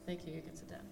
Thank you. You can sit down.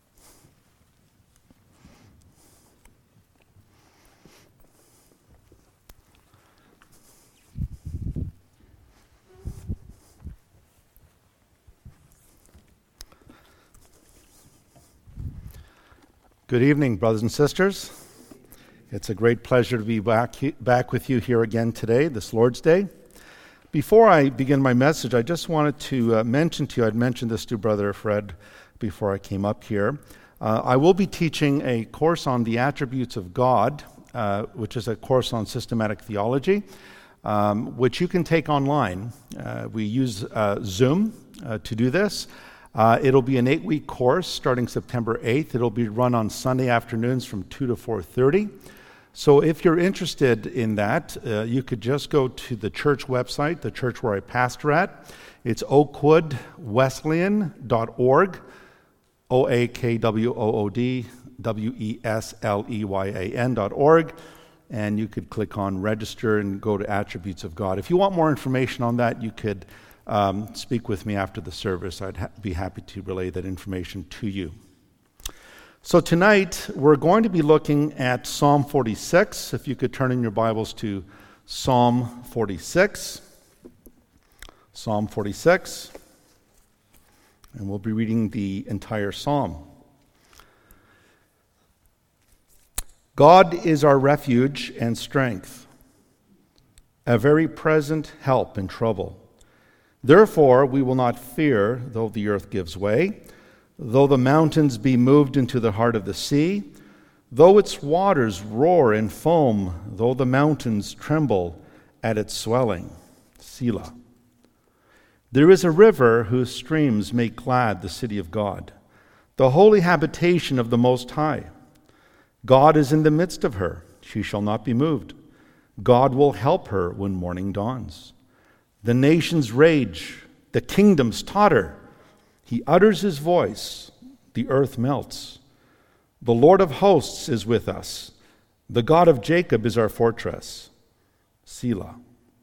Good evening, brothers and sisters. It's a great pleasure to be back with you here again today, this Lord's Day. Before I begin my message, I just wanted to mention to you, I'd mentioned this to Brother Fred before I came up here. I will be teaching a course on the attributes of God, which is a course on systematic theology, which you can take online. We use Zoom to do this. It'll be an 8-week course starting September 8th. It'll be run on Sunday afternoons from 2 to 4:30. So if you're interested in that, you could just go to the church website, the church where I pastor at. It's oakwoodwesleyan.org, oakwodwesleyan.org, and you could click on register and go to attributes of God. If you want more information on that, you could speak with me after the service. I'd be happy to relay that information to you. So tonight, we're going to be looking at Psalm 46. If you could turn in your Bibles to Psalm 46. Psalm 46. And we'll be reading the entire psalm. God is our refuge and strength, a very present help in trouble. Therefore, we will not fear, though the earth gives way, though the mountains be moved into the heart of the sea, though its waters roar and foam, though the mountains tremble at its swelling. Selah. There is a river whose streams make glad the city of God, the holy habitation of the Most High. God is in the midst of her. She shall not be moved. God will help her when morning dawns. The nations rage, the kingdoms totter. He utters his voice, the earth melts. The Lord of hosts is with us. The God of Jacob is our fortress. Selah.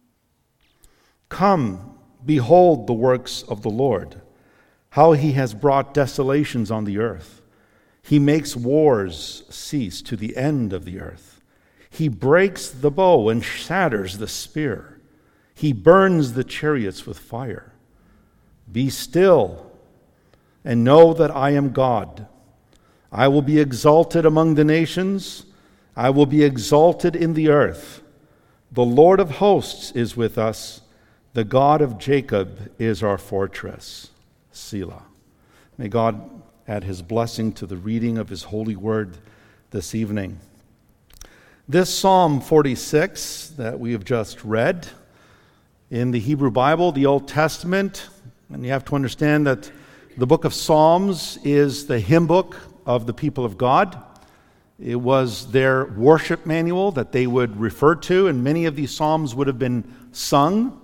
Come, behold the works of the Lord, how he has brought desolations on the earth. He makes wars cease to the end of the earth. He breaks the bow and shatters the spear. He burns the chariots with fire. Be still and know that I am God. I will be exalted among the nations. I will be exalted in the earth. The Lord of hosts is with us. The God of Jacob is our fortress. Selah. May God add his blessing to the reading of his holy word this evening. This Psalm 46 that we have just read in the Hebrew Bible, the Old Testament, and you have to understand that the book of Psalms is the hymn book of the people of God. It was their worship manual that they would refer to, and many of these psalms would have been sung.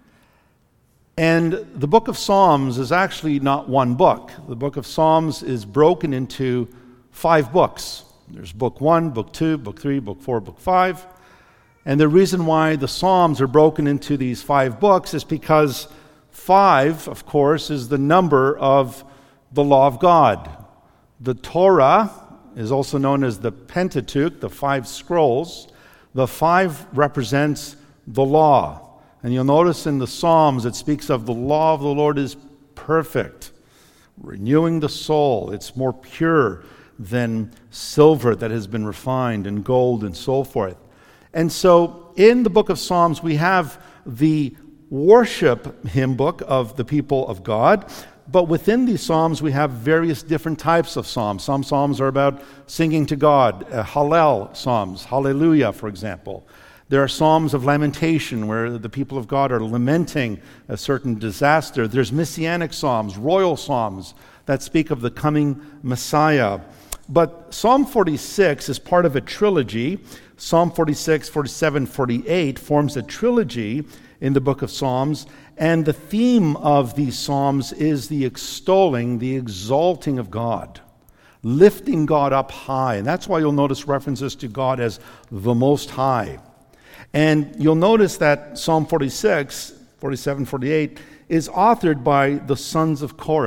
And the book of Psalms is actually not one book. The book of Psalms is broken into 5 books. There's book 1, book 2, book 3, book 4, book 5. And the reason why the Psalms are broken into these 5 books is because 5, of course, is the number of the law of God. The Torah is also known as the Pentateuch, the 5 scrolls. The 5 represents the law. And you'll notice in the Psalms it speaks of the law of the Lord is perfect, renewing the soul. It's more pure than silver that has been refined, and gold and so forth. And so in the book of Psalms we have the worship hymn book of the people of God, but within these psalms we have various different types of psalms. Some psalms are about singing to God, Hallel psalms, hallelujah, for example. There are psalms of lamentation where the people of God are lamenting a certain disaster. There's messianic psalms, royal psalms that speak of the coming Messiah. But Psalm 46 is part of a trilogy. Psalm 46, 47, 48 forms a trilogy in the book of Psalms, and the theme of these psalms is the extolling, the exalting of God, lifting God up high. And that's why you'll notice references to God as the Most High. And you'll notice that Psalm 46, 47, 48 is authored by the sons of Korah.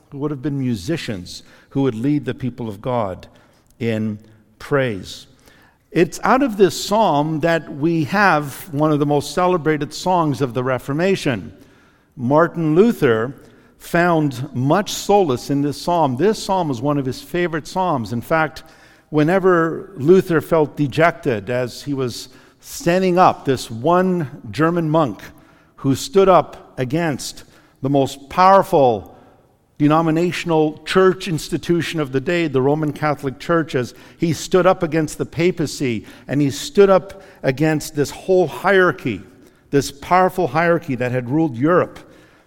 who would have been musicians who would lead the people of God in praise. It's out of this psalm that we have one of the most celebrated songs of the Reformation. Martin Luther found much solace in this psalm. This psalm was one of his favorite psalms. In fact, whenever Luther felt dejected as he was standing up, this one German monk who stood up against the most powerful denominational church institution of the day, the Roman Catholic Church, as he stood up against the papacy and he stood up against this whole hierarchy, this powerful hierarchy that had ruled Europe.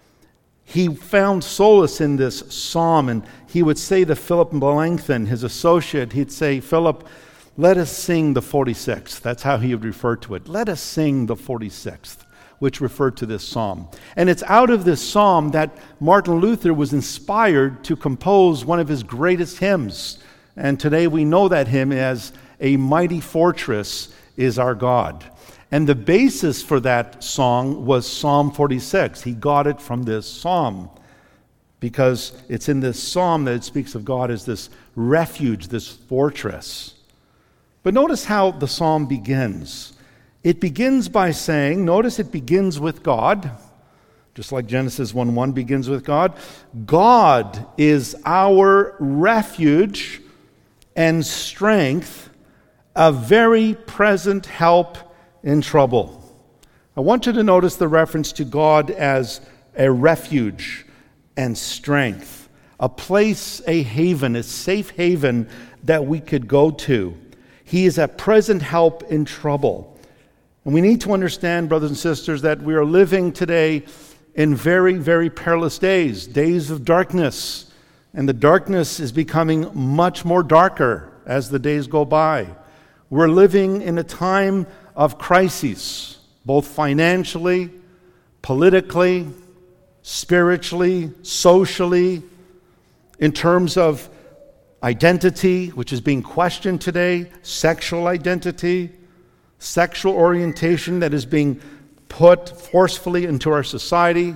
He found solace in this psalm, and he would say to Philip Melanchthon, his associate, he'd say, "Philip, let us sing the 46th. That's how he would refer to it. Let us sing the 46th, which referred to this psalm. And it's out of this psalm that Martin Luther was inspired to compose one of his greatest hymns. And today we know that hymn as "A Mighty Fortress is Our God." And the basis for that song was Psalm 46. He got it from this psalm because it's in this psalm that it speaks of God as this refuge, this fortress. But notice how the psalm begins. It begins by saying, notice it begins with God, just like Genesis 1:1 begins with God. God is our refuge and strength, a very present help in trouble. I want you to notice the reference to God as a refuge and strength, a place, a haven, a safe haven that we could go to. He is a present help in trouble. And we need to understand, brothers and sisters, that we are living today in very, very perilous days, days of darkness. And the darkness is becoming much more darker as the days go by. We're living in a time of crises, both financially, politically, spiritually, socially, in terms of identity, which is being questioned today, sexual identity, sexual orientation that is being put forcefully into our society.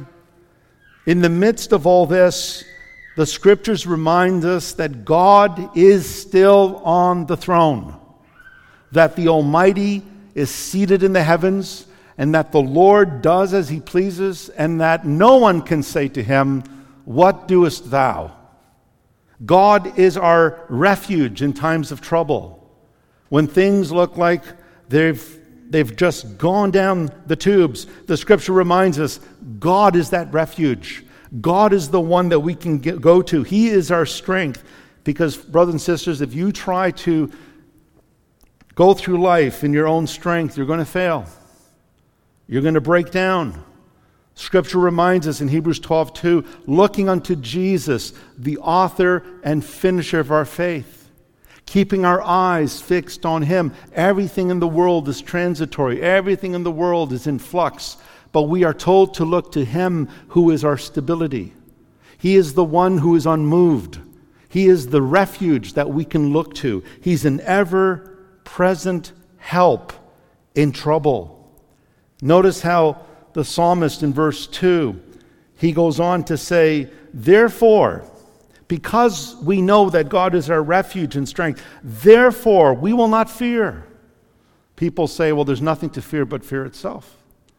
In the midst of all this, the scriptures remind us that God is still on the throne, that the Almighty is seated in the heavens, and that the Lord does as he pleases, and that no one can say to him, "What doest thou?" God is our refuge in times of trouble. When things look like they've just gone down the tubes, the scripture reminds us God is that refuge. God is the one that we can go to. He is our strength. Because, brothers and sisters, if you try to go through life in your own strength, you're going to fail. You're going to break down. Scripture reminds us in Hebrews 12:2, looking unto Jesus, the author and finisher of our faith, keeping our eyes fixed on him. Everything in the world is transitory. Everything in the world is in flux. But we are told to look to him who is our stability. He is the one who is unmoved. He is the refuge that we can look to. He's an ever-present help in trouble. Notice how the psalmist in verse 2, he goes on to say, therefore, because we know that God is our refuge and strength, therefore we will not fear. People say, well, there's nothing to fear but fear itself.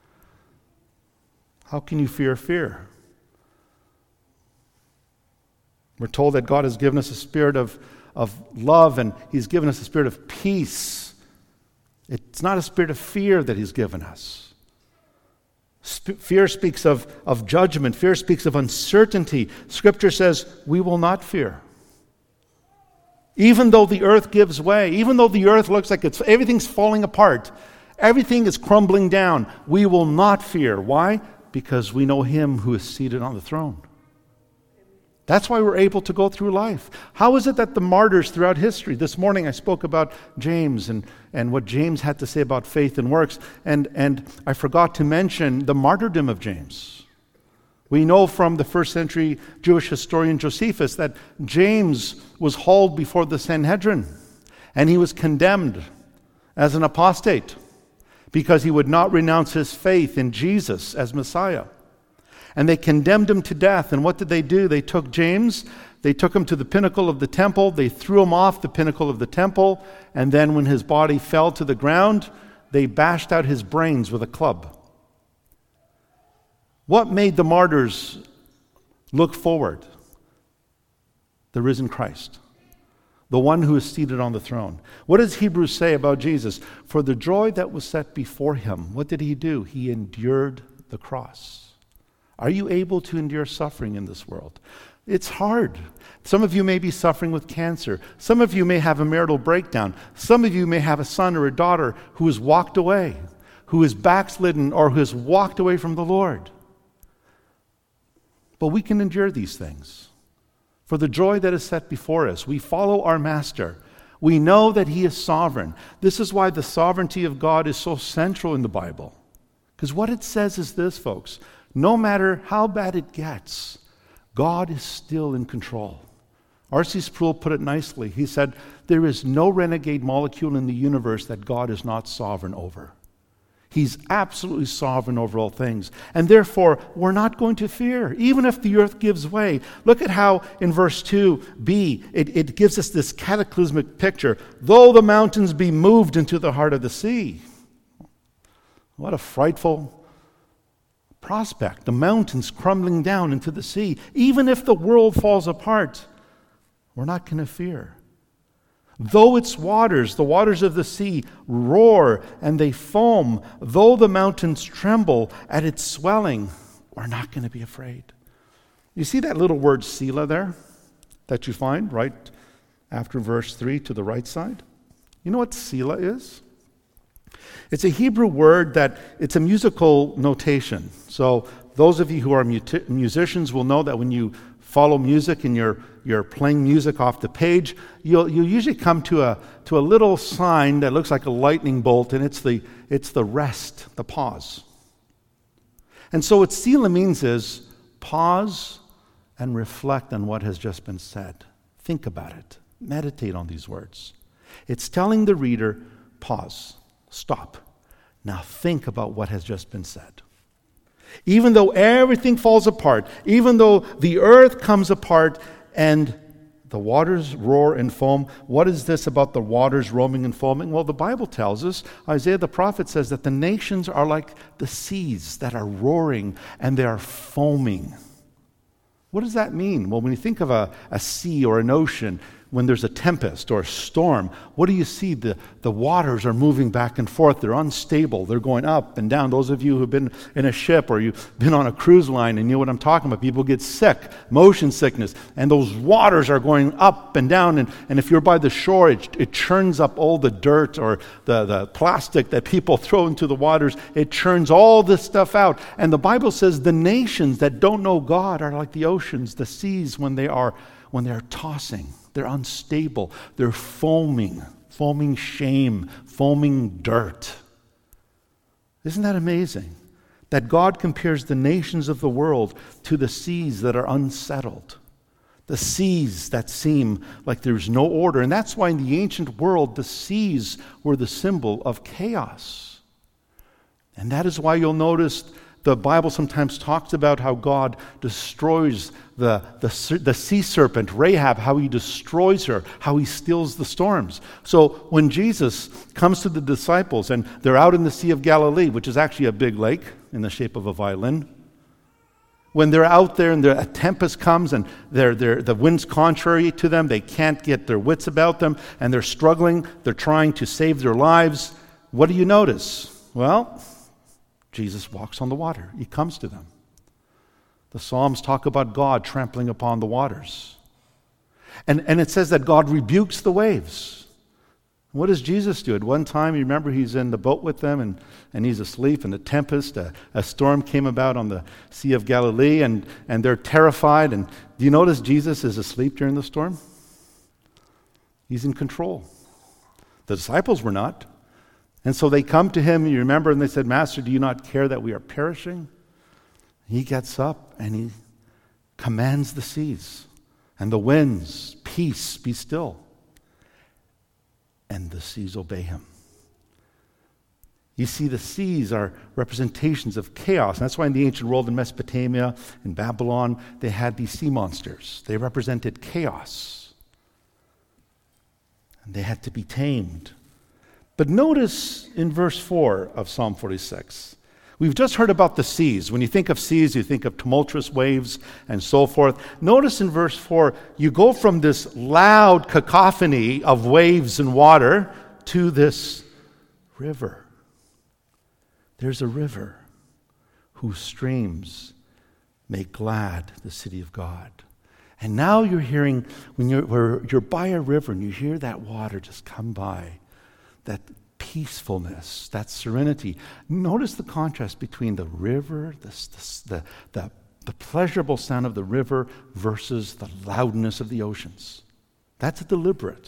How can you fear fear? We're told that God has given us a spirit of love, and he's given us a spirit of peace. It's not a spirit of fear that he's given us. Fear speaks of judgment. Fear speaks of uncertainty. Scripture says we will not fear. Even though the earth gives way, even though the earth looks like everything's falling apart, everything is crumbling down, we will not fear. Why? Because we know him who is seated on the throne. That's why we're able to go through life. How is it that the martyrs throughout history, this morning I spoke about James and what James had to say about faith and works, and I forgot to mention the martyrdom of James. We know from the first century Jewish historian Josephus that James was hauled before the Sanhedrin, and he was condemned as an apostate because he would not renounce his faith in Jesus as Messiah. And they condemned him to death. And what did they do? They took James, they took him to the pinnacle of the temple, they threw him off the pinnacle of the temple, and then when his body fell to the ground, they bashed out his brains with a club. What made the martyrs look forward? The risen Christ, the one who is seated on the throne. What does Hebrews say about Jesus? For the joy that was set before him, what did he do? He endured the cross. Are you able to endure suffering in this world? It's hard. Some of you may be suffering with cancer. Some of you may have a marital breakdown. Some of you may have a son or a daughter who has walked away, who is backslidden, or who has walked away from the Lord. But we can endure these things. For the joy that is set before us, we follow our Master. We know that he is sovereign. This is why the sovereignty of God is so central in the Bible. Because what it says is this, folks. No matter how bad it gets, God is still in control. R.C. Sproul put it nicely. He said, there is no renegade molecule in the universe that God is not sovereign over. He's absolutely sovereign over all things. And therefore, we're not going to fear, even if the earth gives way. Look at how in verse 2b, it gives us this cataclysmic picture. Though the mountains be moved into the heart of the sea. What a frightful prospect. The mountains crumbling down into the sea. Even if the world falls apart, we're not going to fear. Though its waters, the waters of the sea, roar and they foam, though the mountains tremble at its swelling, we're not going to be afraid. You see that little word Selah there that you find right after verse 3 to the right side? You know what Selah is? It's a Hebrew word that it's a musical notation. So those of you who are musicians will know that when you follow music and you're playing music off the page, you'll usually come to a little sign that looks like a lightning bolt, and it's the rest, the pause. And so what Selah means is pause and reflect on what has just been said. Think about it. Meditate on these words. It's telling the reader, pause, stop. Now think about what has just been said. Even though everything falls apart, even though the earth comes apart and the waters roar and foam, what is this about the waters roaming and foaming? Well, the Bible tells us, Isaiah the prophet says that the nations are like the seas that are roaring and they are foaming. What does that mean? Well, when you think of a sea or an ocean, when there's a tempest or a storm, what do you see? The waters are moving back and forth. They're unstable. They're going up and down. Those of you who've been in a ship or you've been on a cruise line and you know what I'm talking about, people get sick, motion sickness, and those waters are going up and down. And if you're by the shore, it churns up all the dirt or the plastic that people throw into the waters. It churns all this stuff out. And the Bible says the nations that don't know God are like the oceans, the seas when they are tossing. They're unstable. They're foaming shame, foaming dirt. Isn't that amazing? That God compares the nations of the world to the seas that are unsettled. The seas that seem like there's no order. And that's why in the ancient world, the seas were the symbol of chaos. And that is why you'll notice the Bible sometimes talks about how God destroys the sea serpent, Rahab, how he destroys her, how he stills the storms. So when Jesus comes to the disciples and they're out in the Sea of Galilee, which is actually a big lake in the shape of a violin, when they're out there and a tempest comes and the wind's contrary to them, they can't get their wits about them, and they're struggling, they're trying to save their lives, what do you notice? Well, Jesus walks on the water. He comes to them. The Psalms talk about God trampling upon the waters. And it says that God rebukes the waves. What does Jesus do? At one time, you remember he's in the boat with them and he's asleep, and a tempest, a storm came about on the Sea of Galilee, and they're terrified. And do you notice Jesus is asleep during the storm? He's in control. The disciples were not. And so they come to him, you remember, and they said, Master, do you not care that we are perishing? He gets up and he commands the seas and the winds, peace, be still. And the seas obey him. You see, the seas are representations of chaos. And that's why in the ancient world, in Mesopotamia, in Babylon, they had these sea monsters. They represented chaos. And they had to be tamed. But notice in verse 4 of Psalm 46, we've just heard about the seas. When you think of seas, you think of tumultuous waves and so forth. Notice in verse 4, you go from this loud cacophony of waves and water to this river. There's a river whose streams make glad the city of God. And now you're hearing, when you're by a river and you hear that water just come by, that peacefulness, that serenity. Notice the contrast between the river, the pleasurable sound of the river versus the loudness of the oceans. That's a deliberate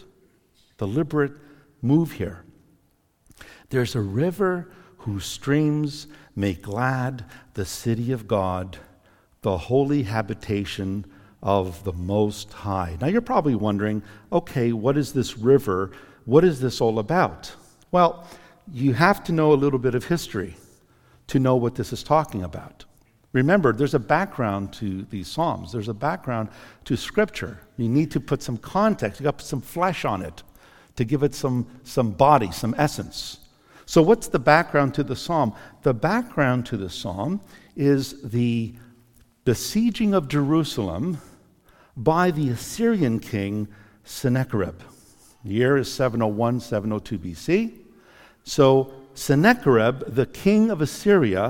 move here. There's a river whose streams make glad the city of God, the holy habitation of the Most High. Now you're probably wondering, okay, what is this river? What is this all about? Well, you have to know a little bit of history to know what this is talking about. Remember, there's a background to these Psalms. There's a background to Scripture. You need to put some context. You got to put some flesh on it to give it some body, some essence. So what's the background to the psalm? The background to the psalm is the besieging of Jerusalem by the Assyrian king Sennacherib. The year is 701, 702 BC. So Sennacherib, the king of Assyria,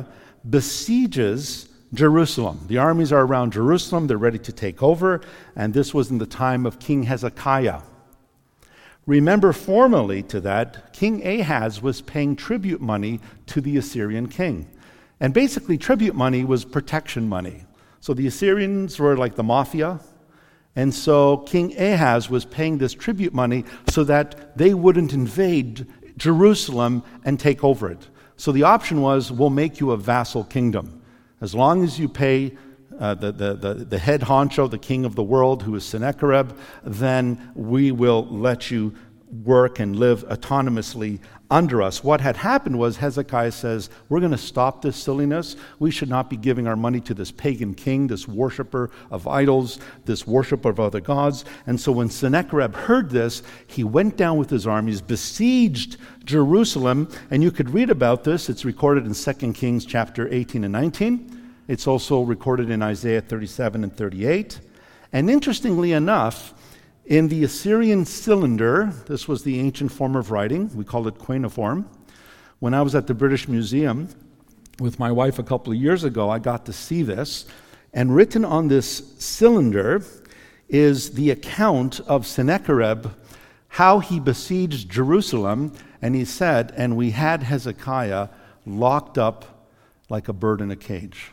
besieges Jerusalem. The armies are around Jerusalem. They're ready to take over. And this was in the time of King Hezekiah. Remember, formally to that, King Ahaz was paying tribute money to the Assyrian king. And basically, tribute money was protection money. So the Assyrians were like the mafia. And so King Ahaz was paying this tribute money so that they wouldn't invade Jerusalem and take over it. So the option was, we'll make you a vassal kingdom. As long as you pay the head honcho, the king of the world, who is Sennacherib, then we will let you work and live autonomously under us. What had happened was Hezekiah says, we're going to stop this silliness. We should not be giving our money to this pagan king, this worshiper of idols, this worshiper of other gods. And so when Sennacherib heard this, he went down with his armies, besieged Jerusalem, and you could read about this. It's recorded in 2 Kings chapter 18 and 19. It's also recorded in Isaiah 37 and 38. And interestingly enough, in the Assyrian cylinder, this was the ancient form of writing, we call it cuneiform. When I was at the British Museum with my wife a couple of years ago, I got to see this. And written on this cylinder is the account of Sennacherib, how he besieged Jerusalem. And he said, and we had Hezekiah locked up like a bird in a cage.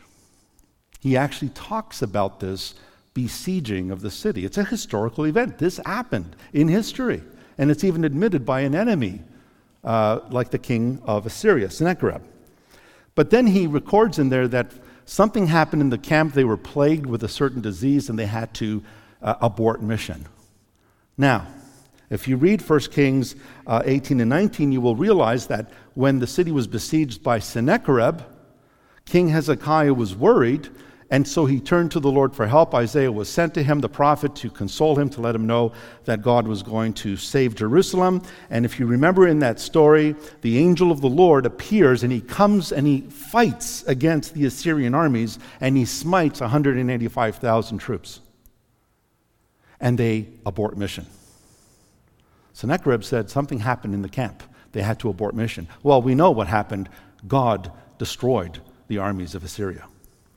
He actually talks about this besieging of the city. It's a historical event. This happened in history. And it's even admitted by an enemy, like the king of Assyria, Sennacherib. But then he records in there that something happened in the camp. They were plagued with a certain disease and they had to abort mission. Now, if you read 1 Kings 18 and 19, you will realize that when the city was besieged by Sennacherib, King Hezekiah was worried, and so he turned to the Lord for help. Isaiah was sent to him, the prophet, to console him, to let him know that God was going to save Jerusalem. And if you remember in that story, the angel of the Lord appears and he comes and he fights against the Assyrian armies and he smites 185,000 troops. And they abort mission. Sennacherib said something happened in the camp. They had to abort mission. Well, we know what happened. God destroyed the armies of Assyria.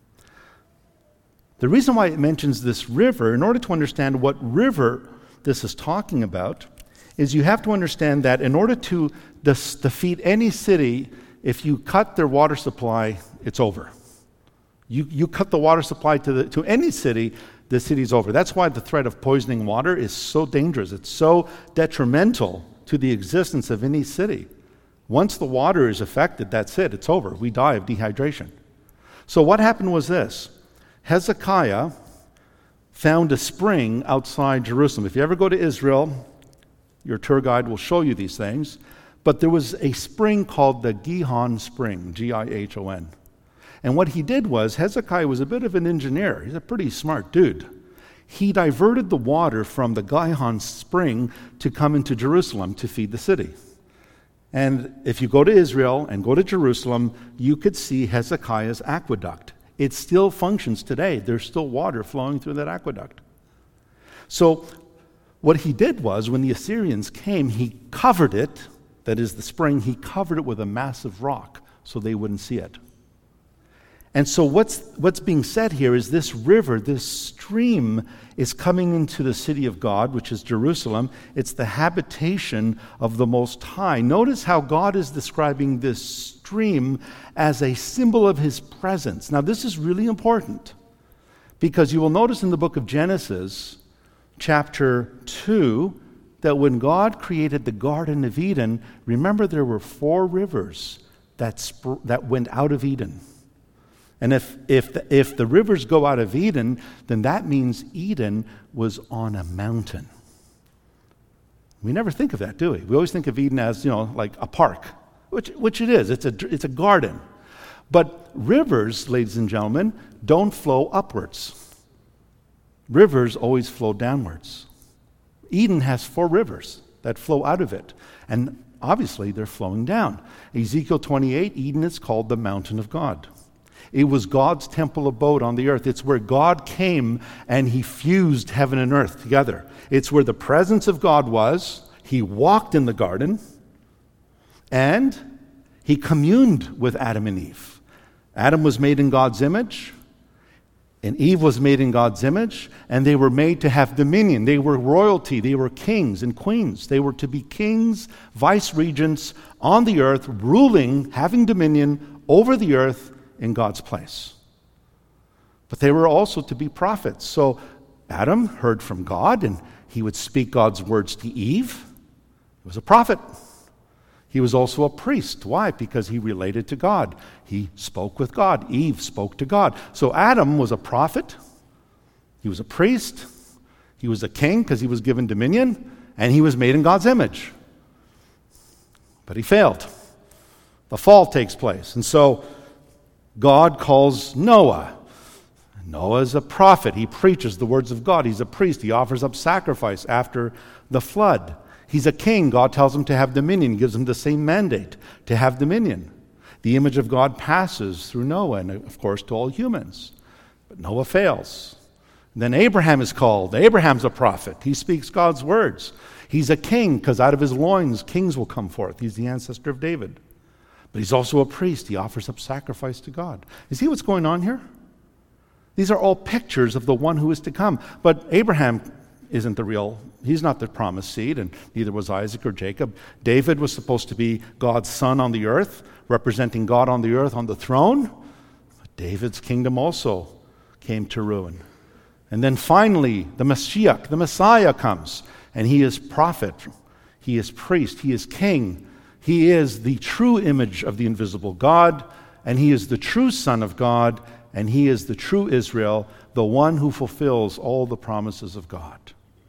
The reason why it mentions this river, in order to understand what river this is talking about, is you have to understand that in order to defeat any city, if you cut their water supply, it's over. You cut the water supply to any city, the city's over. That's why the threat of poisoning water is so dangerous. It's so detrimental to the existence of any city. Once the water is affected, that's it. It's over. We die of dehydration. So what happened was this. Hezekiah found a spring outside Jerusalem. If you ever go to Israel, your tour guide will show you these things. But there was a spring called the Gihon Spring, Gihon. And what he did was, Hezekiah was a bit of an engineer. He's a pretty smart dude. He diverted the water from the Gihon Spring to come into Jerusalem to feed the city. And if you go to Israel and go to Jerusalem, you could see Hezekiah's aqueduct. It still functions today. There's still water flowing through that aqueduct. So what he did was, when the Assyrians came, he covered it, that is the spring, he covered it with a massive rock so they wouldn't see it. And so what's being said here is this river, this stream, is coming into the city of God, which is Jerusalem. It's the habitation of the Most High. Notice how God is describing this stream as a symbol of his presence. Now, this is really important, because you will notice in the book of Genesis, chapter 2, that when God created the Garden of Eden, remember there were 4 rivers that went out of Eden. And if the rivers go out of Eden, then that means Eden was on a mountain. We never think of that, do we? We always think of Eden as, like a park, which it is. It's a garden. But rivers, ladies and gentlemen, don't flow upwards. Rivers always flow downwards. Eden has 4 rivers that flow out of it. And obviously, they're flowing down. Ezekiel 28, Eden is called the mountain of God. It was God's temple abode on the earth. It's where God came and he fused heaven and earth together. It's where the presence of God was. He walked in the garden and he communed with Adam and Eve. Adam was made in God's image and Eve was made in God's image, and they were made to have dominion. They were royalty. They were kings and queens. They were to be kings, vice-regents on the earth, ruling, having dominion over the earth in God's place. But they were also to be prophets. So Adam heard from God, and he would speak God's words to Eve. He was a prophet. He was also a priest. Why? Because he related to God. He spoke with God. Eve spoke to God. So Adam was a prophet. He was a priest. He was a king because he was given dominion, and he was made in God's image. But he failed. The fall takes place. And so God calls Noah. Noah is a prophet. He preaches the words of God. He's a priest. He offers up sacrifice after the flood. He's a king. God tells him to have dominion. He gives him the same mandate to have dominion. The image of God passes through Noah and, of course, to all humans. But Noah fails. And then Abraham is called. Abraham's a prophet. He speaks God's words. He's a king because out of his loins kings will come forth. He's the ancestor of David. But he's also a priest. He offers up sacrifice to God. You see what's going on here? These are all pictures of the one who is to come. But Abraham isn't he's not the promised seed, and neither was Isaac or Jacob. David was supposed to be God's son on the earth, representing God on the earth on the throne. But David's kingdom also came to ruin. And then finally, the Mashiach, the Messiah comes, and he is prophet, he is priest, he is king. He is the true image of the invisible God, and he is the true Son of God, and he is the true Israel, the one who fulfills all the promises of God.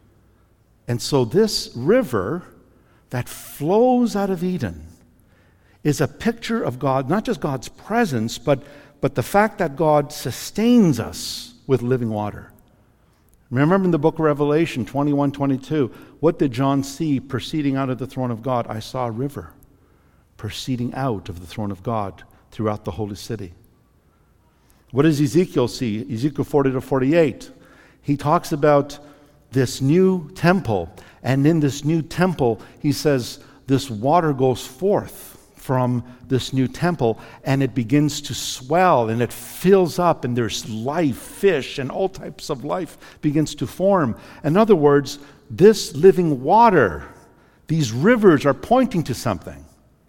And so this river that flows out of Eden is a picture of God, not just God's presence, but the fact that God sustains us with living water. Remember in the book of Revelation 21:22, what did John see proceeding out of the throne of God? I saw a river proceeding out of the throne of God throughout the holy city. What does Ezekiel see? Ezekiel 40-48. He talks about this new temple, and in this new temple, he says, this water goes forth from this new temple, and it begins to swell, and it fills up, and there's life, fish, and all types of life begins to form. In other words, this living water, these rivers are pointing to something.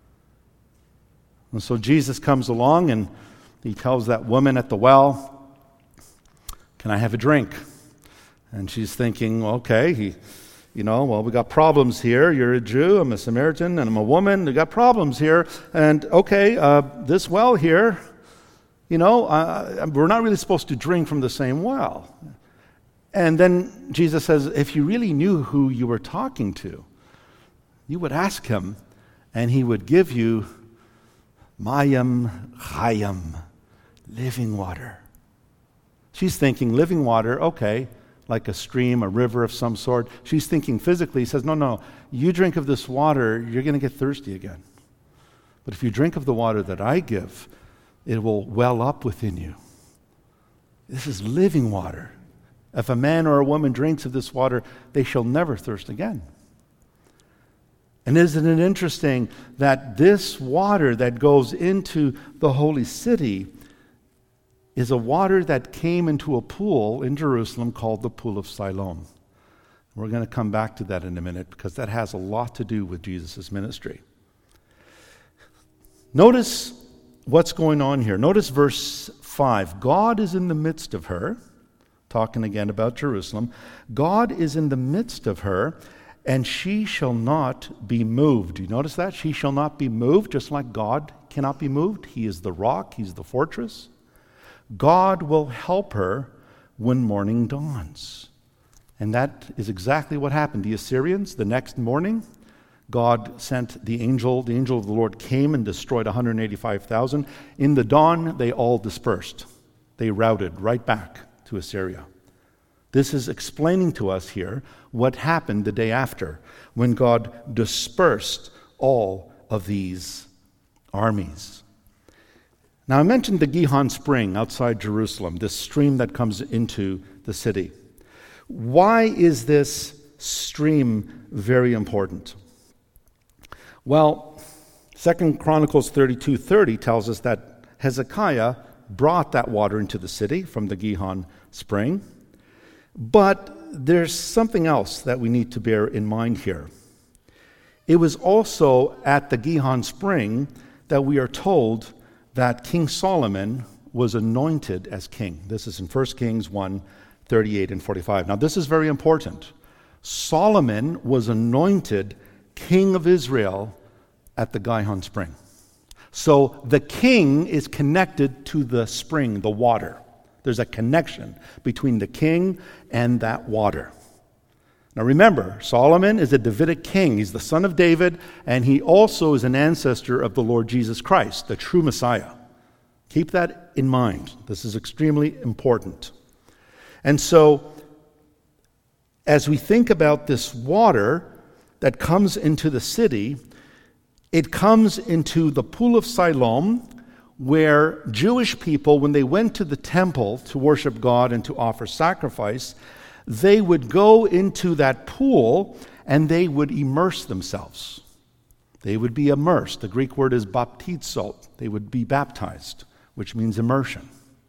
And so Jesus comes along, and he tells that woman at the well, "Can I have a drink?" And she's thinking, okay, we got problems here. You're a Jew, I'm a Samaritan, and I'm a woman. We got problems here. And okay, this well here, we're not really supposed to drink from the same well. And then Jesus says, if you really knew who you were talking to, you would ask him, and he would give you Mayim Chayim, living water. She's thinking living water, okay, like a stream, a river of some sort. She's thinking physically. He says, no, you drink of this water, you're going to get thirsty again. But if you drink of the water that I give, it will well up within you. This is living water. If a man or a woman drinks of this water, they shall never thirst again. And isn't it interesting that this water that goes into the holy city is a water that came into a pool in Jerusalem called the Pool of Siloam. We're going to come back to that in a minute because that has a lot to do with Jesus' ministry. Notice what's going on here. Notice verse 5. God is in the midst of her, talking again about Jerusalem. God is in the midst of her, and she shall not be moved. Do you notice that? She shall not be moved, just like God cannot be moved. He is the rock, he's the fortress. God will help her when morning dawns. And that is exactly what happened. The Assyrians, the next morning, God sent the angel. The angel of the Lord came and destroyed 185,000. In the dawn, they all dispersed. They routed right back to Assyria. This is explaining to us here what happened the day after when God dispersed all of these armies. Now, I mentioned the Gihon Spring outside Jerusalem, this stream that comes into the city. Why is this stream very important? Well, 2 Chronicles 32:30 tells us that Hezekiah brought that water into the city from the Gihon Spring. But there's something else that we need to bear in mind here. It was also at the Gihon Spring that we are told that King Solomon was anointed as king. This is in 1 Kings 1:38 and 45. Now, this is very important. Solomon was anointed king of Israel at the Gihon Spring. So the king is connected to the spring, the water. There's a connection between the king and that water. Now remember, Solomon is a Davidic king. He's the son of David, and he also is an ancestor of the Lord Jesus Christ, the true Messiah. Keep that in mind. This is extremely important. And so, as we think about this water that comes into the city, it comes into the Pool of Siloam, where Jewish people, when they went to the temple to worship God and to offer sacrifice, they would go into that pool and they would immerse themselves. They would be immersed. The Greek word is baptizo. They would be baptized, which means immersion.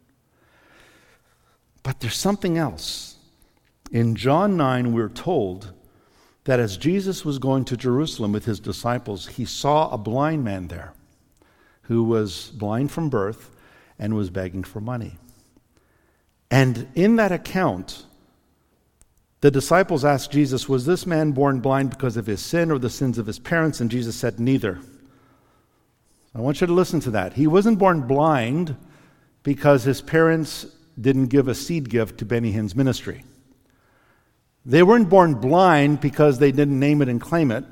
But there's something else. In John 9, we're told that as Jesus was going to Jerusalem with his disciples, he saw a blind man there who was blind from birth and was begging for money. And in that account, the disciples asked Jesus, was this man born blind because of his sin or the sins of his parents? And Jesus said, neither. I want you to listen to that. He wasn't born blind because his parents didn't give a seed gift to Benny Hinn's ministry. They weren't born blind because they didn't name it and claim it.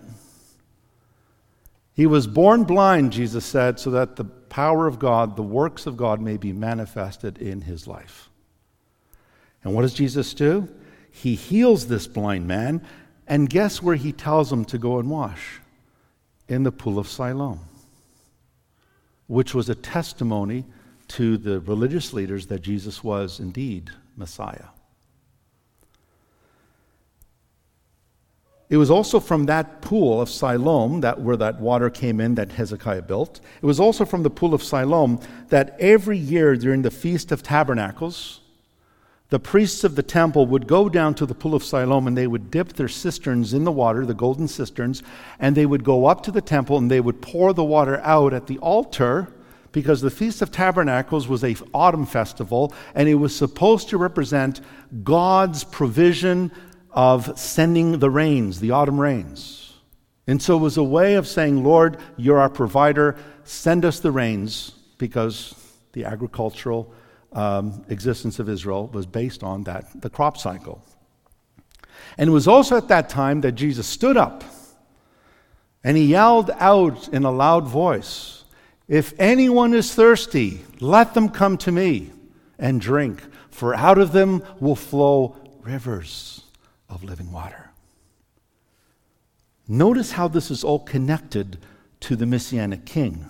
He was born blind, Jesus said, so that the power of God, the works of God may be manifested in his life. And what does Jesus do? He heals this blind man, and guess where he tells him to go and wash? In the Pool of Siloam, which was a testimony to the religious leaders that Jesus was indeed Messiah. It was also from that pool of Siloam, where that water came in that Hezekiah built. It was also from the Pool of Siloam that every year during the Feast of Tabernacles, the priests of the temple would go down to the Pool of Siloam and they would dip their cisterns in the water, the golden cisterns, and they would go up to the temple and they would pour the water out at the altar, because the Feast of Tabernacles was an autumn festival and it was supposed to represent God's provision of sending the rains, the autumn rains. And so it was a way of saying, Lord, you're our provider, send us the rains, because the agricultural existence of Israel was based on that, the crop cycle. And it was also at that time that Jesus stood up And he yelled out in a loud voice, "If anyone is thirsty, let them come to me and drink, for out of them will flow rivers of living water." Notice how this is all connected to the Messianic King.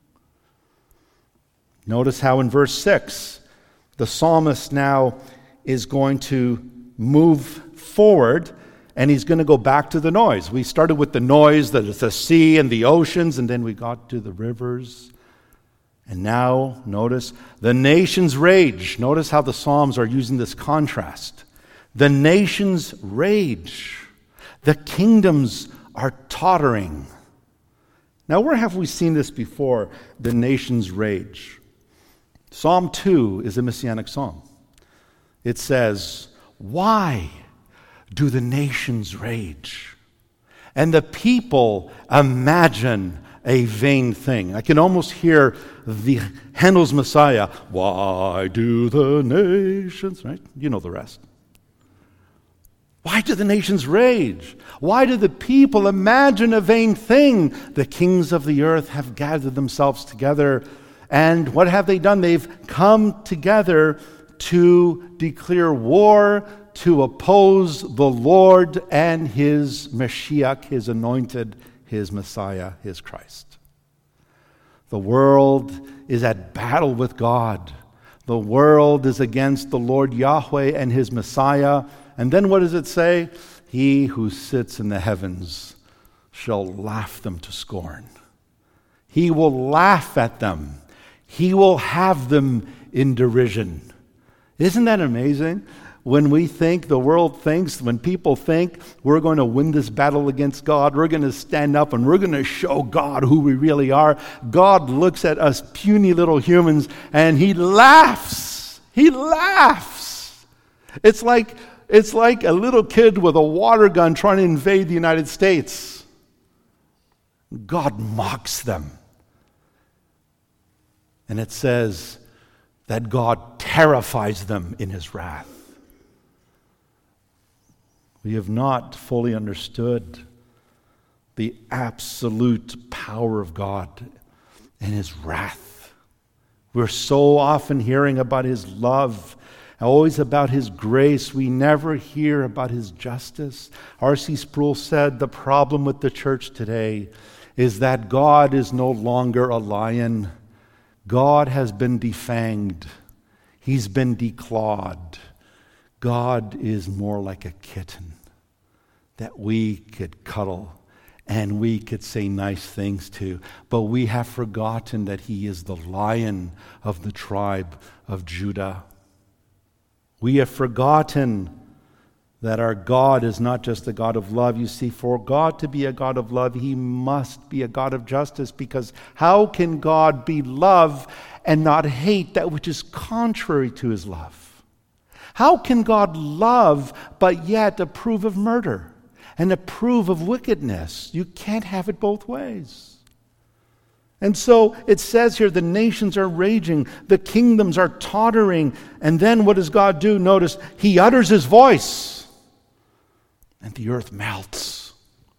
Notice how in verse 6, the psalmist now is going to move forward, and he's going to go back to the noise. We started with the noise, the sea and the oceans, and then we got to the rivers. And now, notice, the nations rage. Notice how the Psalms are using this contrast. The nations rage. The kingdoms are tottering. Now, where have we seen this before? The nations rage. Psalm 2 is a messianic psalm. It says, "Why do the nations rage? And the people imagine a vain thing." I can almost hear the Handel's Messiah. "Why do the nations," right? You know the rest. Why do the nations rage? Why do the people imagine a vain thing? The kings of the earth have gathered themselves together. And what have they done? They've come together to declare war, to oppose the Lord and his Mashiach, his anointed, his Messiah, his Christ. The world is at battle with God. The world is against the Lord Yahweh and his Messiah. And then what does it say? He who sits in the heavens shall laugh them to scorn. He will laugh at them. He will have them in derision. Isn't that amazing? When we think, the world thinks, when people think we're going to win this battle against God, we're going to stand up and we're going to show God who we really are, God looks at us puny little humans and he laughs. He laughs. It's like a little kid with a water gun trying to invade the United States. God mocks them. And it says that God terrifies them in his wrath. We have not fully understood the absolute power of God and his wrath. We're so often hearing about his love, always about his grace. We never hear about his justice. R.C. Sproul said the problem with the church today is that God is no longer a lion. God has been defanged. He's been declawed. God is more like a kitten that we could cuddle and we could say nice things to. But we have forgotten that he is the Lion of the tribe of Judah. We have forgotten that our God is not just a God of love. You see, for God to be a God of love, he must be a God of justice, because how can God be love and not hate that which is contrary to his love? How can God love but yet approve of murder and approve of wickedness? You can't have it both ways. And so it says here, the nations are raging, the kingdoms are tottering, and then what does God do? Notice, he utters his voice, and the earth melts.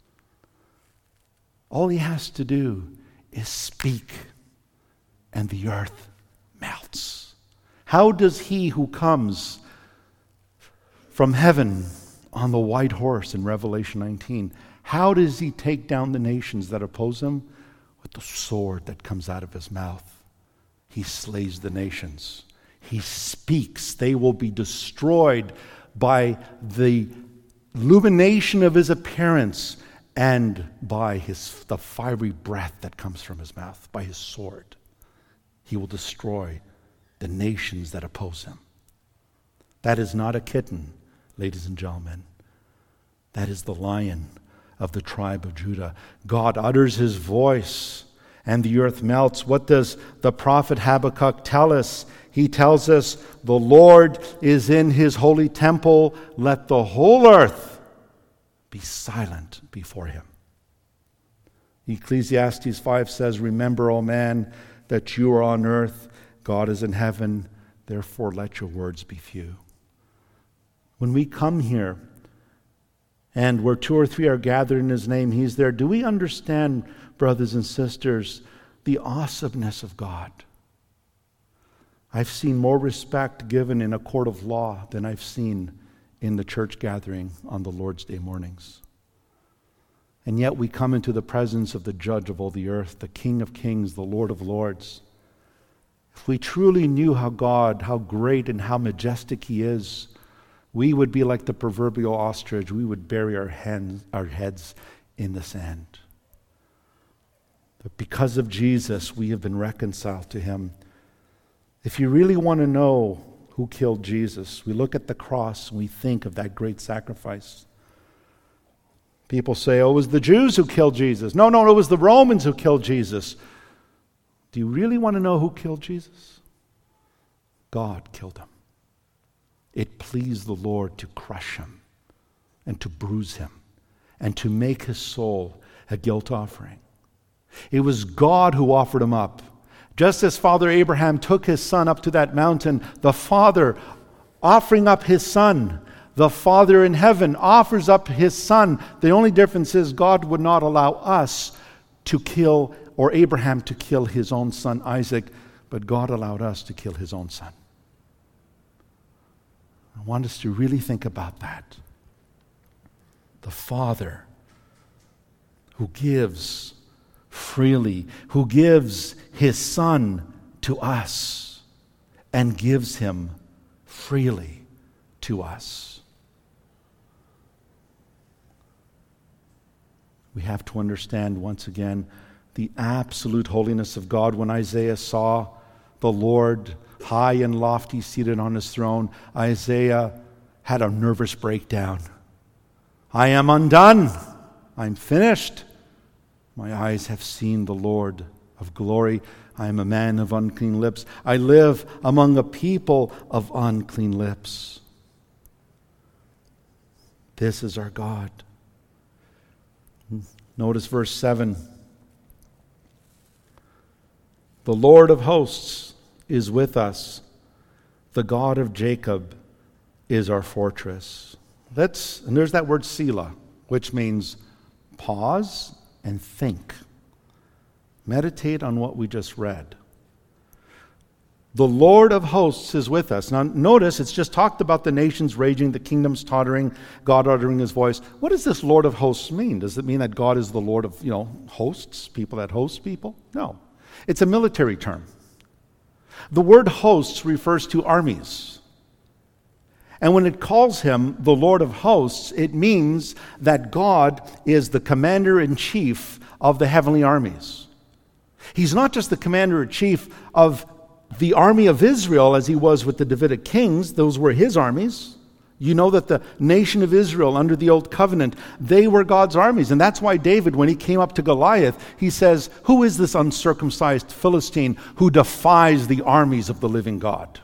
All he has to do is speak, and the earth melts. How does he who comes from heaven on the white horse in Revelation 19, how does he take down the nations that oppose him? With the sword that comes out of his mouth. He slays the nations. He speaks. They will be destroyed by the illumination of his appearance and by the fiery breath that comes from his mouth, by his sword. He will destroy the nations that oppose him. That is not a kitten, ladies and gentlemen. That is the Lion of the tribe of Judah. God utters his voice and the earth melts. What does the prophet Habakkuk tell us? He tells us, the Lord is in his holy temple. Let the whole earth be silent before him. Ecclesiastes 5 says, remember, O man, that you are on earth, God is in heaven, therefore let your words be few. When we come here And where 2 or 3 are gathered in his name, he's there. Do we understand, brothers and sisters, the awesomeness of God? I've seen more respect given in a court of law than I've seen in the church gathering on the Lord's Day mornings. And yet we come into the presence of the judge of all the earth, the King of kings, the Lord of lords. If we truly knew how great and how majestic he is, we would be like the proverbial ostrich. We would bury our heads in the sand. But because of Jesus, we have been reconciled to him. If you really want to know who killed Jesus, we look at the cross and we think of that great sacrifice. People say, oh, it was the Jews who killed Jesus. No, it was the Romans who killed Jesus. Do you really want to know who killed Jesus? God killed him. It pleased the Lord to crush him and to bruise him and to make his soul a guilt offering. It was God who offered him up. Just as Father Abraham took his son up to that mountain, the Father offering up his son, the Father in heaven offers up his son. The only difference is God would not allow us to kill, or Abraham to kill his own son Isaac, but God allowed us to kill his own son. I want us to really think about that. The Father who gives freely, who gives his Son to us and gives him freely to us. We have to understand once again the absolute holiness of God. When Isaiah saw the Lord high and lofty seated on his throne, Isaiah had a nervous breakdown. I am undone. I'm finished. My eyes have seen the Lord of glory. I am a man of unclean lips. I live among a people of unclean lips. This is our God. Notice verse 7. The Lord of hosts is with us. The God of Jacob is our fortress. And there's that word Selah, which means pause and think. Meditate on what we just read. The Lord of hosts is with us. Now notice it's just talked about the nations raging, the kingdoms tottering, God uttering his voice. What does this Lord of hosts mean? Does it mean that God is the Lord of, hosts, people that host people? No. It's a military term. The word hosts refers to armies. And when it calls him the Lord of hosts, it means that God is the commander-in-chief of the heavenly armies. He's not just the commander-in-chief of the army of Israel as he was with the Davidic kings. Those were his armies. You know that the nation of Israel under the Old Covenant, they were God's armies. And that's why David, when he came up to Goliath, he says, who is this uncircumcised Philistine who defies the armies of the living God?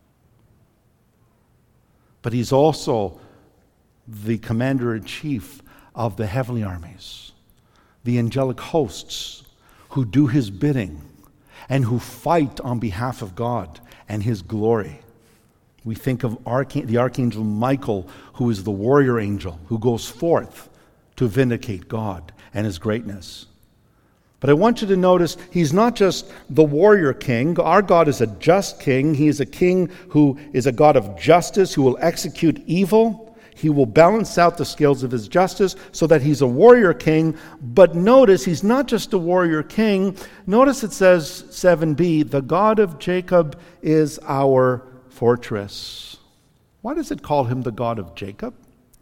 But he's also the commander-in-chief of the heavenly armies, the angelic hosts who do his bidding and who fight on behalf of God and his glory. We think of the archangel Michael, who is the warrior angel, who goes forth to vindicate God and his greatness. But I want you to notice, he's not just the warrior king. Our God is a just king. He is a king who is a God of justice, who will execute evil. He will balance out the scales of his justice so that he's a warrior king. But notice, he's not just a warrior king. Notice it says, 7b, the God of Jacob is our fortress. Why does it call him the God of Jacob?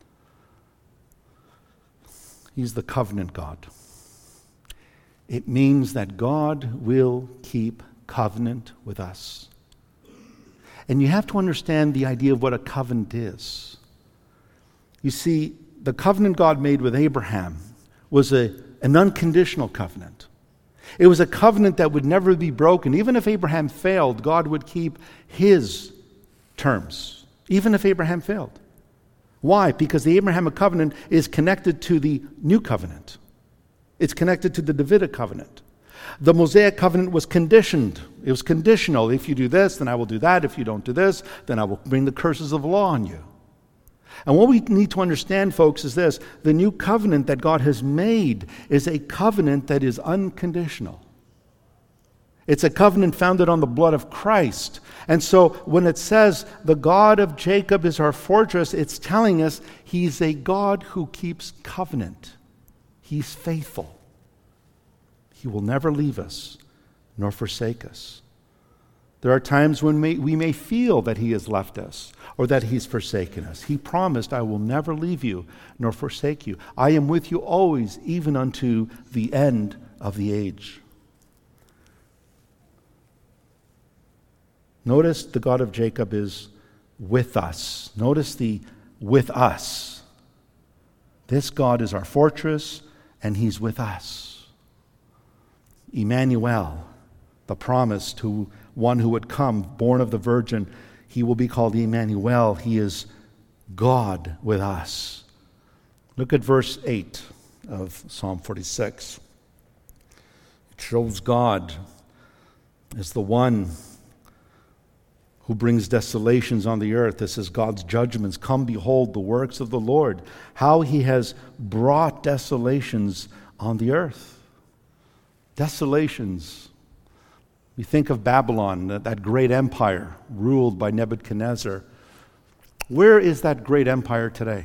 He's the covenant God. It means that God will keep covenant with us. And you have to understand the idea of what a covenant is. You see, the covenant God made with Abraham was an unconditional covenant. It was a covenant that would never be broken. Even if Abraham failed, God would keep his terms, even if Abraham failed. Why? Because the Abrahamic covenant is connected to the new covenant. It's connected to the Davidic covenant. The Mosaic covenant was conditioned. It was conditional. If you do this, then I will do that. If you don't do this, then I will bring the curses of law on you. And what we need to understand, folks, is this. The new covenant that God has made is a covenant that is unconditional. It's a covenant founded on the blood of Christ. And so when it says the God of Jacob is our fortress, it's telling us He's a God who keeps covenant. He's faithful. He will never leave us nor forsake us. There are times when we may feel that He has left us or that He's forsaken us. He promised, I will never leave you nor forsake you. I am with you always, even unto the end of the age. Notice the God of Jacob is with us. Notice the with us. This God is our fortress, and He's with us. Emmanuel, the promise to one who would come, born of the Virgin, He will be called Emmanuel. He is God with us. Look at verse 8 of Psalm 46. It shows God as the one who brings desolations on the earth. This is God's judgments. Come, behold the works of the Lord, how He has brought desolations on the earth. Desolations. We think of Babylon, that great empire ruled by Nebuchadnezzar. Where is that great empire today?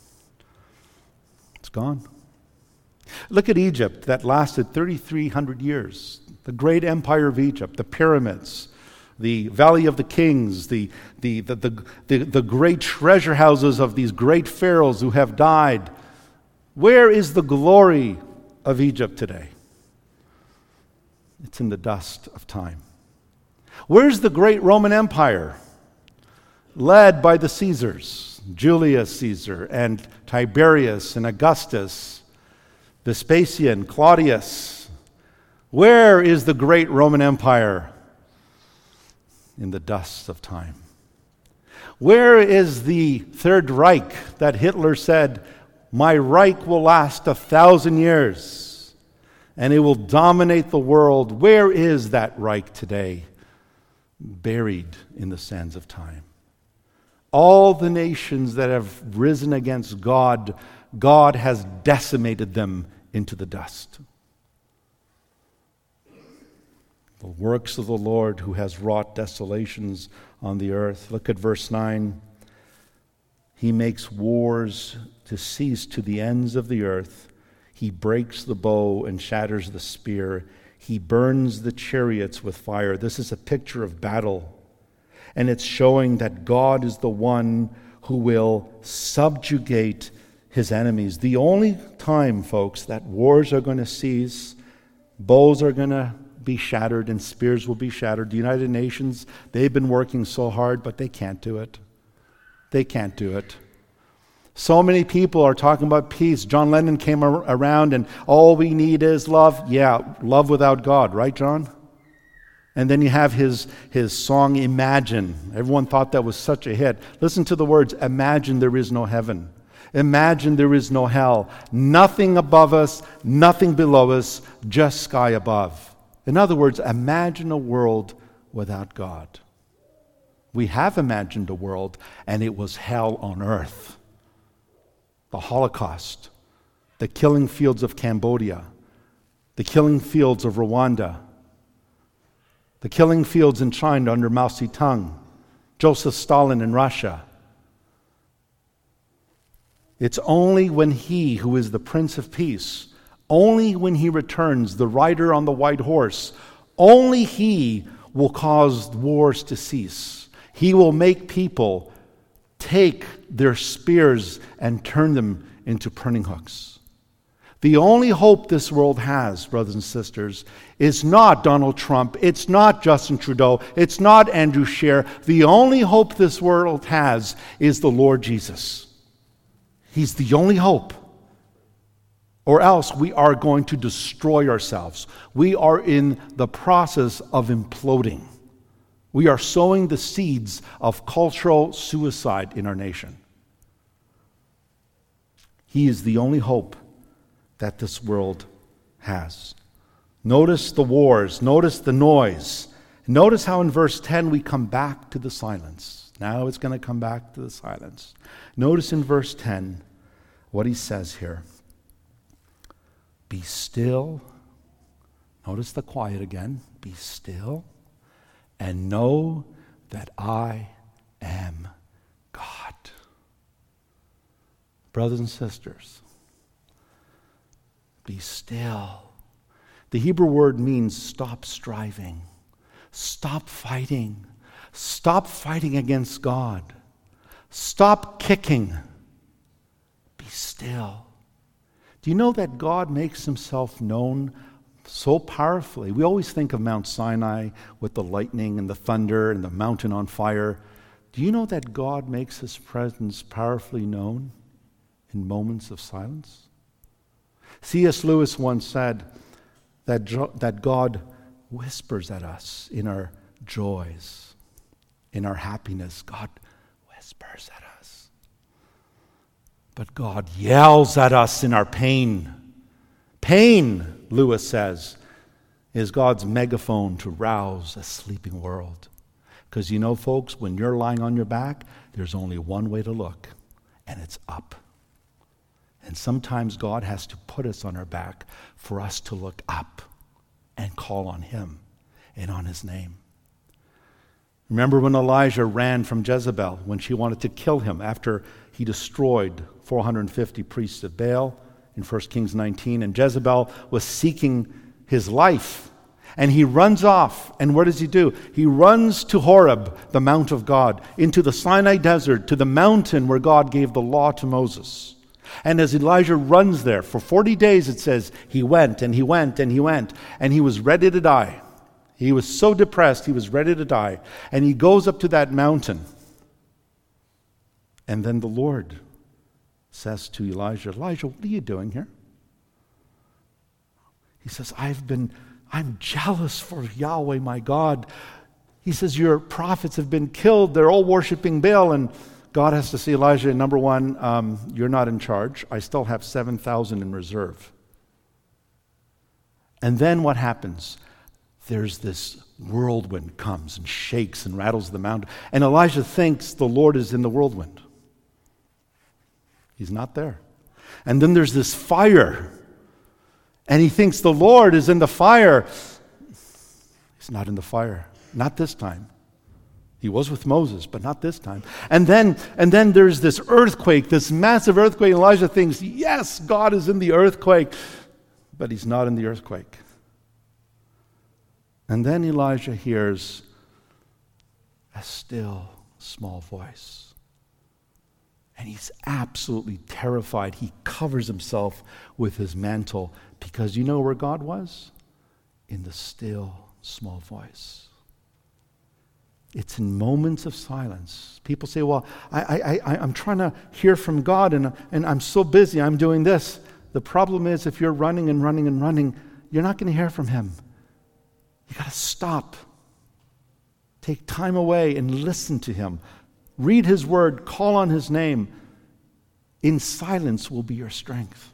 It's gone. Look at Egypt, that lasted 3,300 years. The great empire of Egypt, the pyramids, the Valley of the Kings, the great treasure houses of these great pharaohs who have died. Where is the glory of Egypt today? It's in the dust of time. Where's the great Roman Empire, led by the Caesars, Julius Caesar and Tiberius and Augustus, Vespasian, Claudius? Where is the great Roman Empire? In the dust of time. Where is the Third Reich that Hitler said, my Reich will last 1,000 years and it will dominate the world? Where is that Reich today? Buried in the sands of time. All the nations that have risen against God, God has decimated them into the dust. The works of the Lord who has wrought desolations on the earth. Look at verse 9. He makes wars to cease to the ends of the earth. He breaks the bow and shatters the spear. He burns the chariots with fire. This is a picture of battle. And it's showing that God is the one who will subjugate His enemies. The only time, folks, that wars are going to cease, bows are going to be shattered and spears will be shattered. The United Nations, they've been working so hard, but they can't do it. They can't do it. So many people are talking about peace. John Lennon came around and all we need is love. Yeah, love without God, right, John? And then you have his song, Imagine. Everyone thought that was such a hit. Listen to the words, imagine there is no heaven. Imagine there is no hell. Nothing above us, nothing below us, just sky above. In other words, imagine a world without God. We have imagined a world, and it was hell on earth. The Holocaust, the killing fields of Cambodia, the killing fields of Rwanda, the killing fields in China under Mao Zedong, Joseph Stalin in Russia. It's only when He, who is the Prince of Peace, only when He returns, the rider on the white horse, only He will cause wars to cease. He will make people take their spears and turn them into pruning hooks. The only hope this world has, brothers and sisters, is not Donald Trump, it's not Justin Trudeau, it's not Andrew Scheer. The only hope this world has is the Lord Jesus. He's the only hope. Or else we are going to destroy ourselves. We are in the process of imploding. We are sowing the seeds of cultural suicide in our nation. He is the only hope that this world has. Notice the wars. Notice the noise. Notice how in verse 10 we come back to the silence. Now it's going to come back to the silence. Notice in verse 10 what he says here. Be still. Notice the quiet again. Be still and know that I am God. Brothers and sisters, be still. The Hebrew word means stop striving. Stop fighting. Stop fighting against God. Stop kicking. Be still. Do you know that God makes himself known so powerfully? We always think of Mount Sinai with the lightning and the thunder and the mountain on fire. Do you know that God makes his presence powerfully known in moments of silence? C.S. Lewis once said that God whispers at us in our joys, in our happiness. God whispers at us. But God yells at us in our pain. Pain, Lewis says, is God's megaphone to rouse a sleeping world. Because you know, folks, when you're lying on your back, there's only one way to look, and it's up. And sometimes God has to put us on our back for us to look up and call on him and on his name. Remember when Elijah ran from Jezebel when she wanted to kill him after he destroyed 450 priests of Baal in 1 Kings 19, and Jezebel was seeking his life. And he runs off, and what does he do? He runs to Horeb, the mount of God, into the Sinai desert, to the mountain where God gave the law to Moses. And as Elijah runs there, for 40 days it says, he went and he went and he went, and he was ready to die. He was so depressed, he was ready to die. And he goes up to that mountain. And then the Lord says to Elijah, Elijah, what are you doing here? He says, I'm jealous for Yahweh, my God. He says, your prophets have been killed. They're all worshiping Baal. And God has to say, Elijah, number one, you're not in charge. I still have 7,000 in reserve. And then what happens? There's this whirlwind comes and shakes and rattles the mountain. And Elijah thinks the Lord is in the whirlwind. He's not there. And then there's this fire. And he thinks the Lord is in the fire. He's not in the fire. Not this time. He was with Moses, but not this time. And then there's this earthquake, this massive earthquake. Elijah thinks, yes, God is in the earthquake. But he's not in the earthquake. And then Elijah hears a still, small voice. And he's absolutely terrified. He covers himself with his mantle because you know where God was? In the still, small voice. It's in moments of silence. People say, well, I'm trying to hear from God and I'm so busy, I'm doing this. The problem is if you're running and running and running, you're not going to hear from him. You got to stop. Take time away and listen to him. Read his word, call on his name. In silence will be your strength.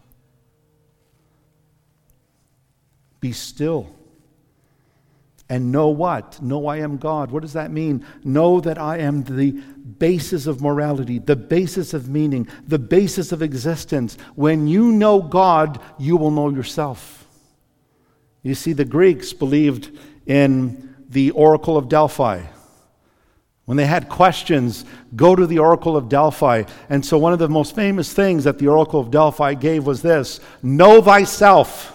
Be still. And know what? Know I am God. What does that mean? Know that I am the basis of morality, the basis of meaning, the basis of existence. When you know God, you will know yourself. You see, the Greeks believed in the Oracle of Delphi. When they had questions, go to the Oracle of Delphi. And so one of the most famous things that the Oracle of Delphi gave was this: know thyself.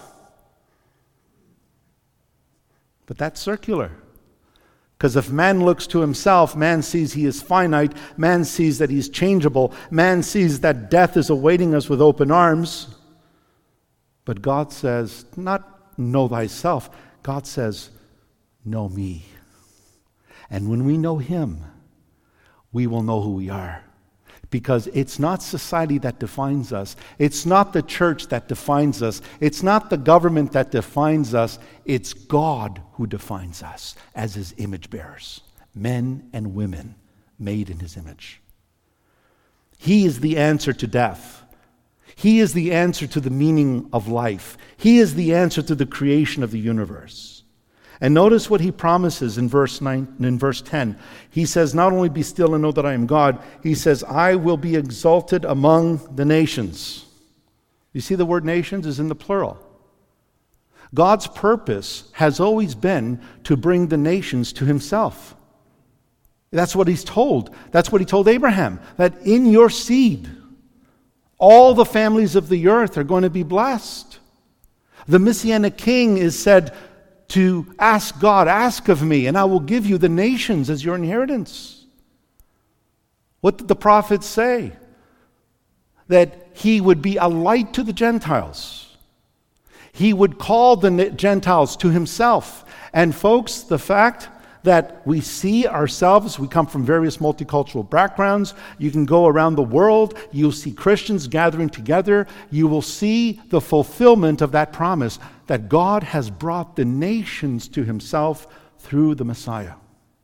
But that's circular. Because if man looks to himself, man sees he is finite, man sees that he's changeable, man sees that death is awaiting us with open arms. But God says, not know thyself, God says, know me. And when we know him, we will know who we are. Because it's not society that defines us. It's not the church that defines us. It's not the government that defines us. It's God who defines us as his image bearers, men and women made in his image. He is the answer to death. He is the answer to the meaning of life. He is the answer to the creation of the universe. And notice what he promises in verse 10. He says, not only be still and know that I am God, he says, I will be exalted among the nations. You see the word nations is in the plural. God's purpose has always been to bring the nations to himself. That's what he's told. That's what he told Abraham, that in your seed, all the families of the earth are going to be blessed. The Messianic king is said to ask God, ask of me, and I will give you the nations as your inheritance. What did the prophets say? That he would be a light to the Gentiles. He would call the Gentiles to himself. And folks, the fact that we see ourselves, we come from various multicultural backgrounds. You can go around the world, you'll see Christians gathering together. You will see the fulfillment of that promise that God has brought the nations to himself through the Messiah.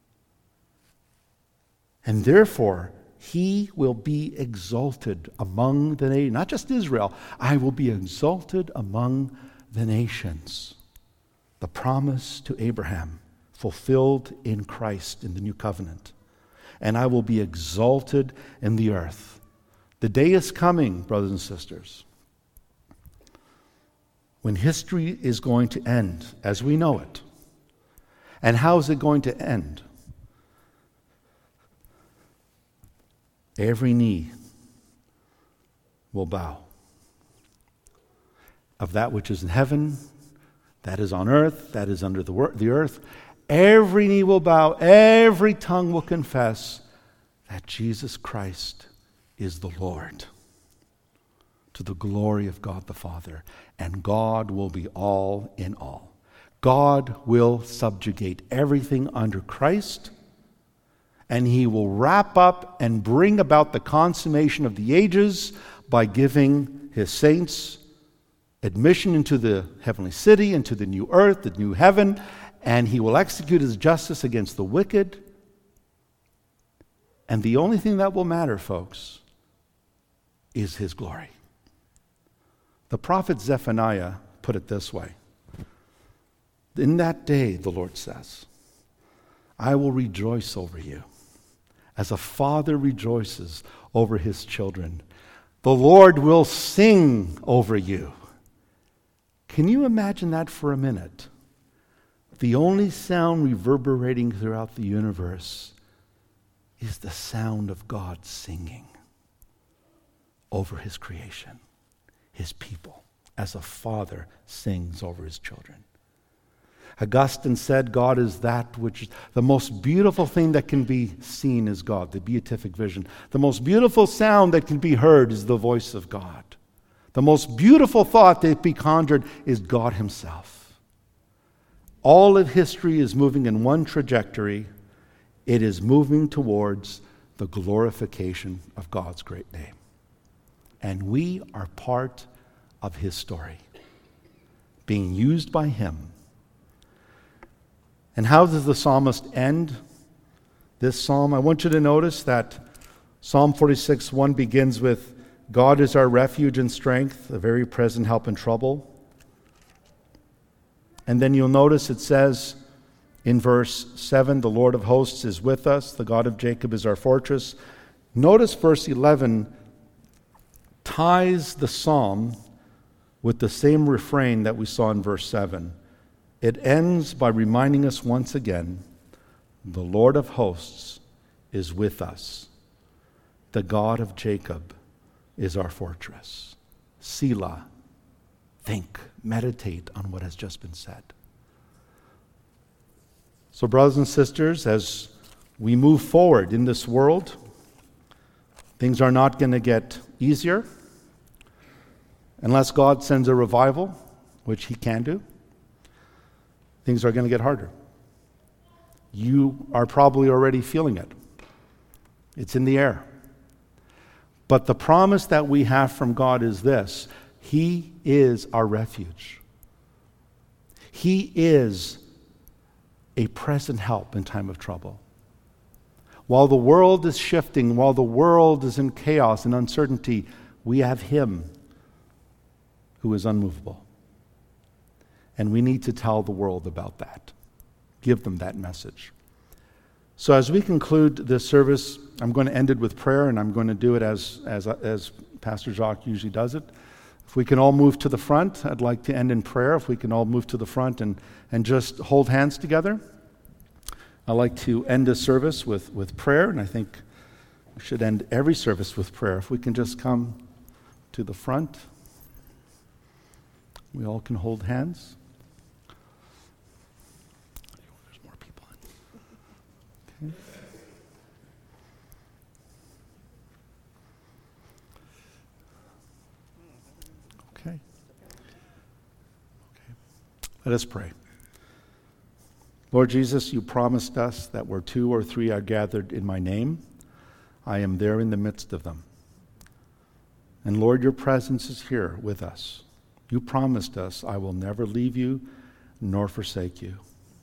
And therefore, he will be exalted among the nations, not just Israel. I will be exalted among the nations. The promise to Abraham, fulfilled in Christ in the new covenant. And I will be exalted in the earth. The day is coming, brothers and sisters, when history is going to end as we know it. And how is it going to end? Every knee will bow of that which is in heaven, that is on earth, that is under the earth. Every knee will bow, every tongue will confess that Jesus Christ is the Lord, to the glory of God the Father. And God will be all in all. God will subjugate everything under Christ, and he will wrap up and bring about the consummation of the ages by giving his saints admission into the heavenly city, into the new earth, the new heaven, and he will execute his justice against the wicked. And the only thing that will matter, folks, is his glory. The prophet Zephaniah put it this way. In that day, the Lord says, I will rejoice over you as a father rejoices over his children. The Lord will sing over you. Can you imagine that for a minute? The only sound reverberating throughout the universe is the sound of God singing over his creation, his people, as a father sings over his children. Augustine said God is that which, the most beautiful thing that can be seen is God, the beatific vision. The most beautiful sound that can be heard is the voice of God. The most beautiful thought that be conjured is God himself. All of history is moving in one trajectory. It is moving towards the glorification of God's great name. And we are part of his story, being used by him. And how does the psalmist end this psalm? I want you to notice that Psalm 46:1 begins with, God is our refuge and strength, a very present help in trouble. And then you'll notice it says in verse 7, the Lord of hosts is with us, the God of Jacob is our fortress. Notice verse 11 ties the psalm with the same refrain that we saw in verse 7. It ends by reminding us once again, the Lord of hosts is with us. The God of Jacob is our fortress. Selah. Think, meditate on what has just been said. So, brothers and sisters, as we move forward in this world, things are not going to get easier unless God sends a revival, which he can do. Things are going to get harder. You are probably already feeling it. It's in the air. But the promise that we have from God is this: he is our refuge. He is a present help in time of trouble. While the world is shifting, while the world is in chaos and uncertainty, we have him who is unmovable. And we need to tell the world about that. Give them that message. So as we conclude this service, I'm going to end it with prayer, and I'm going to do it as Pastor Jacques usually does it. If we can all move to the front, I'd like to end in prayer. If we can all move to the front and just hold hands together. I'd like to end this service with prayer, and I think we should end every service with prayer. If we can just come to the front, we all can hold hands. There's more people in. Okay. Let us pray. Lord Jesus, you promised us that where 2 or 3 are gathered in my name, I am there in the midst of them. And Lord, your presence is here with us. You promised us, I will never leave you nor forsake you.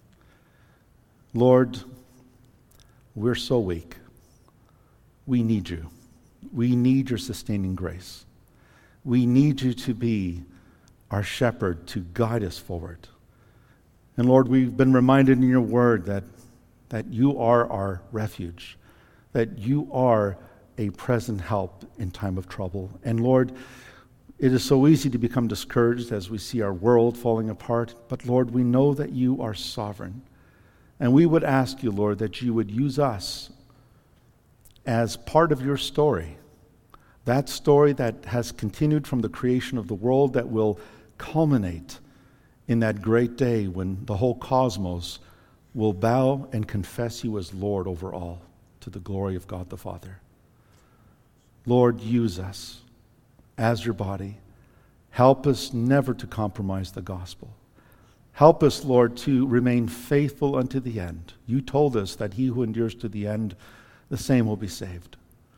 Lord, we're so weak. We need you. We need your sustaining grace. We need you to be our shepherd to guide us forward. And Lord, we've been reminded in your word that you are our refuge, that you are a present help in time of trouble. And Lord, it is so easy to become discouraged as we see our world falling apart. But Lord, we know that you are sovereign. And we would ask you, Lord, that you would use us as part of your story. That story that has continued from the creation of the world, that will culminate in that great day when the whole cosmos will bow and confess you as Lord over all, to the glory of God the Father. Lord, use us as your body. Help us never to compromise the gospel. Help us, Lord, to remain faithful unto the end. You told us that he who endures to the end, the same will be saved.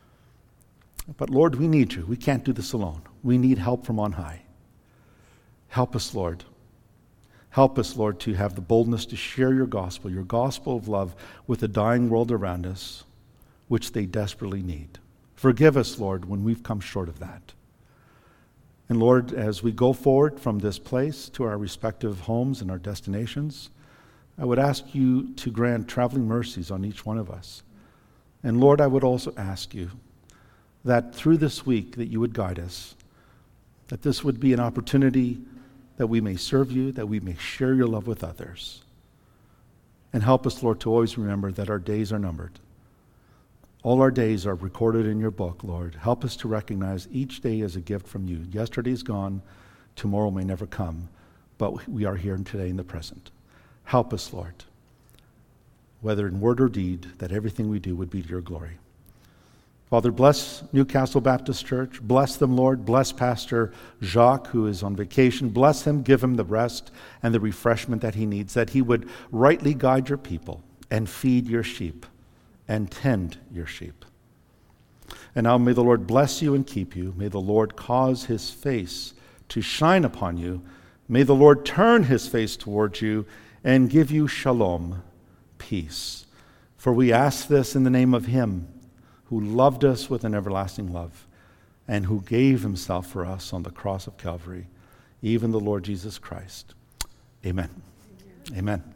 But Lord, we need you. We can't do this alone. We need help from on high. Help us, Lord. Help us, Lord, to have the boldness to share your gospel of love with the dying world around us, which they desperately need. Forgive us, Lord, when we've come short of that. And Lord, as we go forward from this place to our respective homes and our destinations, I would ask you to grant traveling mercies on each one of us. And Lord, I would also ask you that through this week that you would guide us, that this would be an opportunity that we may serve you, that we may share your love with others. And help us, Lord, to always remember that our days are numbered. All our days are recorded in your book, Lord. Help us to recognize each day as a gift from you. Yesterday is gone, tomorrow may never come, but we are here today in the present. Help us, Lord, whether in word or deed, that everything we do would be to your glory. Father, bless Newcastle Baptist Church. Bless them, Lord. Bless Pastor Jacques, who is on vacation. Bless him, give him the rest and the refreshment that he needs, that he would rightly guide your people and feed your sheep and tend your sheep. And now may the Lord bless you and keep you. May the Lord cause his face to shine upon you. May the Lord turn his face towards you and give you shalom, peace. For we ask this in the name of him who loved us with an everlasting love and who gave himself for us on the cross of Calvary, even the Lord Jesus Christ. Amen. Amen.